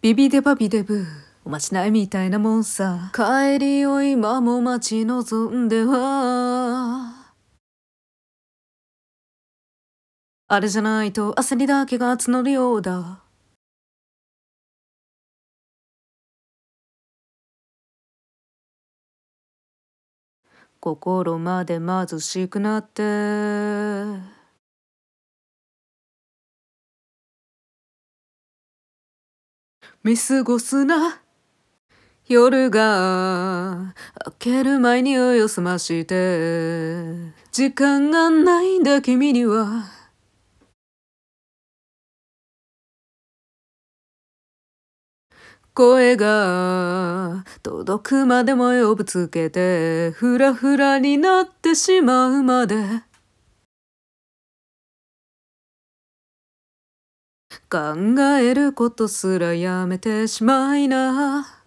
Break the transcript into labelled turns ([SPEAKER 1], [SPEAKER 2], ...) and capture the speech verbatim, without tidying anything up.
[SPEAKER 1] ビビデバビデブおまじないみたいなもんさ。帰りを今も待ち望んでは、あれじゃないと焦りだけが募るようだ。心まで貧しくなって見過ごすな、夜が明ける前に酔いを澄まして、時間がないんだ君には。声が届くまでも呼ぶつけて、フラフラになってしまうまで考えることすらやめてしまいな。